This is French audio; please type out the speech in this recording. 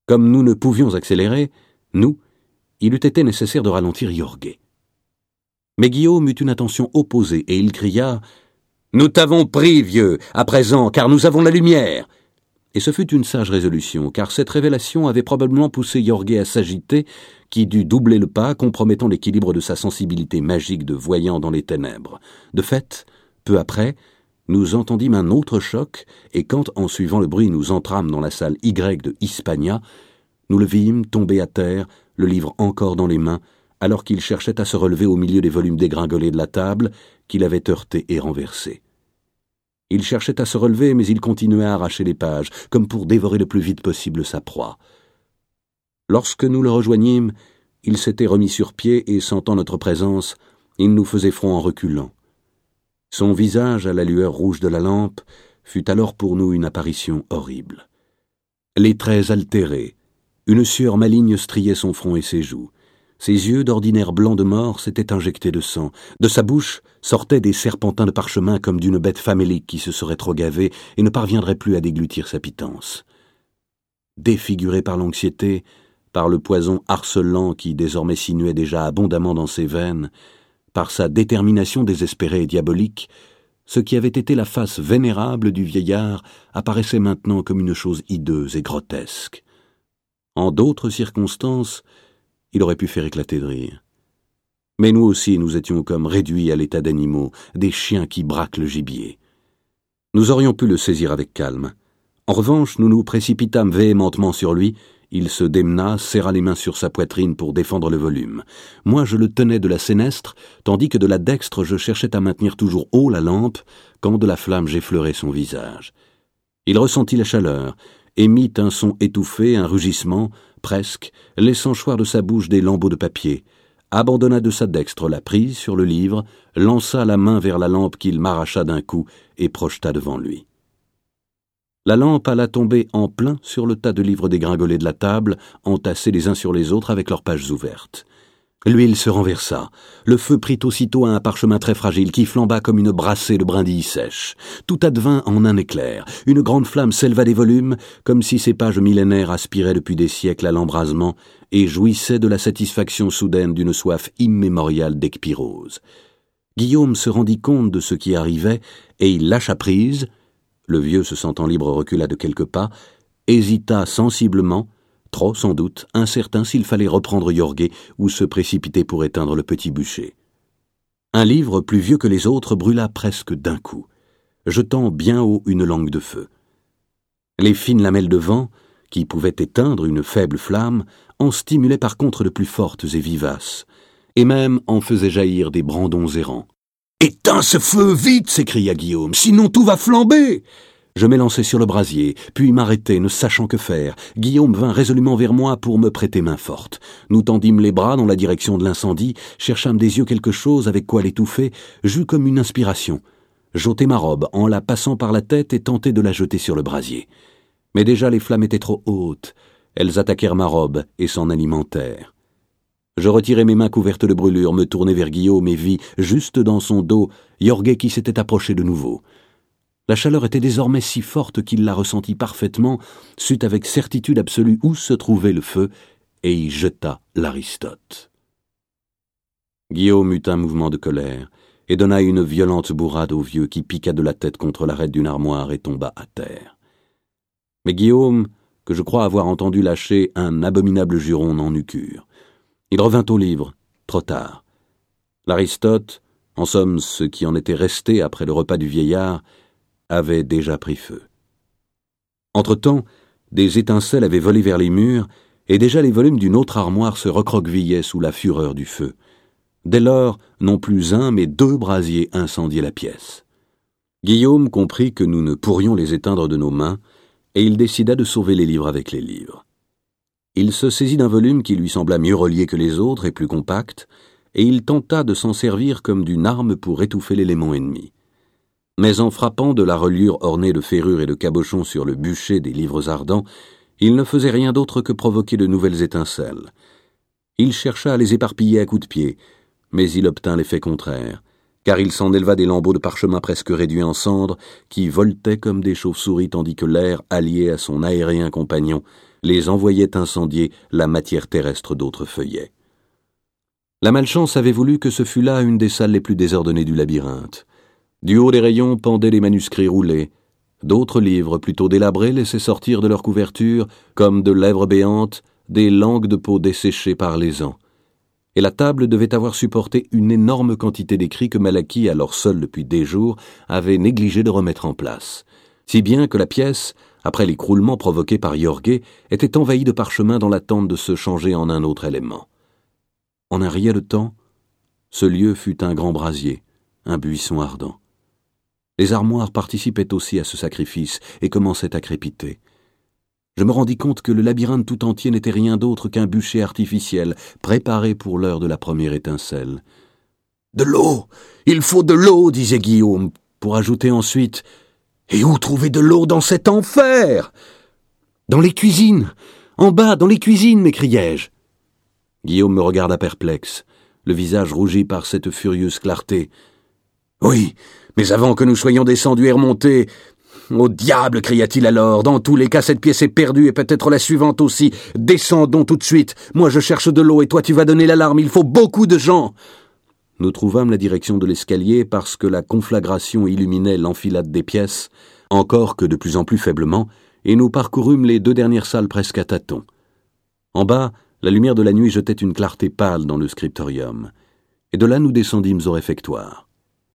Comme nous ne pouvions accélérer, il eût été nécessaire de ralentir Jorge. Mais Guillaume eut une intention opposée et il cria « Nous t'avons pris, vieux, à présent, car nous avons la lumière !» Et ce fut une sage résolution, car cette révélation avait probablement poussé Jorge à s'agiter, qui dut doubler le pas, compromettant l'équilibre de sa sensibilité magique de voyant dans les ténèbres. De fait, peu après, nous entendîmes un autre choc, et quand, en suivant le bruit, nous entrâmes dans la salle Y de Hispania, nous le vîmes tomber à terre, le livre encore dans les mains, alors qu'il cherchait à se relever au milieu des volumes dégringolés de la table, qu'il avait heurtés et renversés. Il cherchait à se relever, mais il continuait à arracher les pages, comme pour dévorer le plus vite possible sa proie. Lorsque nous le rejoignîmes, il s'était remis sur pied et, sentant notre présence, il nous faisait front en reculant. Son visage, à la lueur rouge de la lampe, fut alors pour nous une apparition horrible. Les traits altérés, une sueur maligne striait son front et ses joues. Ses yeux, d'ordinaire blancs de mort, s'étaient injectés de sang. De sa bouche sortaient des serpentins de parchemin comme d'une bête famélique qui se serait trop gavée et ne parviendrait plus à déglutir sa pitance. Défiguré par l'anxiété, par le poison harcelant qui désormais sinuait déjà abondamment dans ses veines, par sa détermination désespérée et diabolique, ce qui avait été la face vénérable du vieillard apparaissait maintenant comme une chose hideuse et grotesque. En d'autres circonstances, il aurait pu faire éclater de rire. Mais nous aussi, nous étions comme réduits à l'état d'animaux, des chiens qui braquent le gibier. Nous aurions pu le saisir avec calme. En revanche, nous nous précipitâmes véhémentement sur lui. Il se démena, serra les mains sur sa poitrine pour défendre le volume. Moi, je le tenais de la sénestre, tandis que de la dextre, je cherchais à maintenir toujours haut la lampe, quand de la flamme j'effleurais son visage. Il ressentit la chaleur, émit un son étouffé, un rugissement, presque, laissant choir de sa bouche des lambeaux de papier, abandonna de sa dextre la prise sur le livre, lança la main vers la lampe qu'il m'arracha d'un coup et projeta devant lui. La lampe alla tomber en plein sur le tas de livres dégringolés de la table, entassés les uns sur les autres avec leurs pages ouvertes. L'huile se renversa. Le feu prit aussitôt à un parchemin très fragile qui flamba comme une brassée de brindilles sèches. Tout advint en un éclair. Une grande flamme s'éleva des volumes, comme si ces pages millénaires aspiraient depuis des siècles à l'embrasement et jouissaient de la satisfaction soudaine d'une soif immémoriale d'ecpirose. Guillaume se rendit compte de ce qui arrivait et il lâcha prise. Le vieux, se sentant libre, recula de quelques pas, hésita sensiblement, trop sans doute, incertain s'il fallait reprendre Jorge ou se précipiter pour éteindre le petit bûcher. Un livre plus vieux que les autres brûla presque d'un coup, jetant bien haut une langue de feu. Les fines lamelles de vent, qui pouvaient éteindre une faible flamme, en stimulaient par contre de plus fortes et vivaces, et même en faisaient jaillir des brandons errants. « Éteins ce feu, vite !» s'écria Guillaume, « sinon tout va flamber !» Je m'élançai sur le brasier, puis m'arrêtai, ne sachant que faire. Guillaume vint résolument vers moi pour me prêter main forte. Nous tendîmes les bras dans la direction de l'incendie, cherchâmes des yeux quelque chose avec quoi l'étouffer, j'eus comme une inspiration. J'ôtai ma robe en la passant par la tête et tentai de la jeter sur le brasier. Mais déjà les flammes étaient trop hautes. Elles attaquèrent ma robe et s'en alimentèrent. Je retirai mes mains couvertes de brûlures, me tournai vers Guillaume et vis, juste dans son dos, Jorge qui s'était approché de nouveau. La chaleur était désormais si forte qu'il la ressentit parfaitement, sut avec certitude absolue où se trouvait le feu, et y jeta l'Aristote. Guillaume eut un mouvement de colère, et donna une violente bourrade au vieux qui piqua de la tête contre l'arête d'une armoire et tomba à terre. Mais Guillaume, que je crois avoir entendu lâcher un abominable juron, n'en eut cure. Il revint au livre, trop tard. L'Aristote, en somme ce qui en était resté après le repas du vieillard, avait déjà pris feu. Entre-temps, des étincelles avaient volé vers les murs, et déjà les volumes d'une autre armoire se recroquevillaient sous la fureur du feu. Dès lors, non plus un, mais 2 brasiers incendiaient la pièce. Guillaume comprit que nous ne pourrions les éteindre de nos mains, et il décida de sauver les livres avec les livres. Il se saisit d'un volume qui lui sembla mieux relié que les autres et plus compact, et il tenta de s'en servir comme d'une arme pour étouffer l'élément ennemi. Mais en frappant de la reliure ornée de ferrures et de cabochons sur le bûcher des livres ardents, il ne faisait rien d'autre que provoquer de nouvelles étincelles. Il chercha à les éparpiller à coups de pied, mais il obtint l'effet contraire, car il s'en éleva des lambeaux de parchemin presque réduits en cendres, qui voletaient comme des chauves-souris tandis que l'air, allié à son aérien compagnon, les envoyait incendier la matière terrestre d'autres feuillets. La malchance avait voulu que ce fût là une des salles les plus désordonnées du labyrinthe. Du haut des rayons pendaient les manuscrits roulés. D'autres livres, plutôt délabrés, laissaient sortir de leur couverture, comme de lèvres béantes, des langues de peau desséchées par les ans. Et la table devait avoir supporté une énorme quantité d'écrits que Malachi, alors seul depuis des jours, avait négligé de remettre en place. Si bien que la pièce, après l'écroulement provoqué par Jorge, était envahie de parchemins dans l'attente de se changer en un autre élément. En un rien de temps, ce lieu fut un grand brasier, un buisson ardent. Les armoires participaient aussi à ce sacrifice et commençaient à crépiter. Je me rendis compte que le labyrinthe tout entier n'était rien d'autre qu'un bûcher artificiel, préparé pour l'heure de la première étincelle. « De l'eau! Il faut de l'eau !» disait Guillaume, pour ajouter ensuite « Et où trouver de l'eau dans cet enfer ?»« Dans les cuisines! En bas, dans les cuisines !» m'écriai-je. Guillaume me regarda perplexe, le visage rougi par cette furieuse clarté. « Oui, mais avant que nous soyons descendus et remontés... »« Au diable !» cria-t-il alors. « Dans tous les cas, cette pièce est perdue et peut-être la suivante aussi. Descendons tout de suite. Moi, je cherche de l'eau et toi, tu vas donner l'alarme. Il faut beaucoup de gens. » Nous trouvâmes la direction de l'escalier parce que la conflagration illuminait l'enfilade des pièces, encore que de plus en plus faiblement, et nous parcourûmes les 2 dernières salles presque à tâtons. En bas, la lumière de la nuit jetait une clarté pâle dans le scriptorium, et de là nous descendîmes au réfectoire.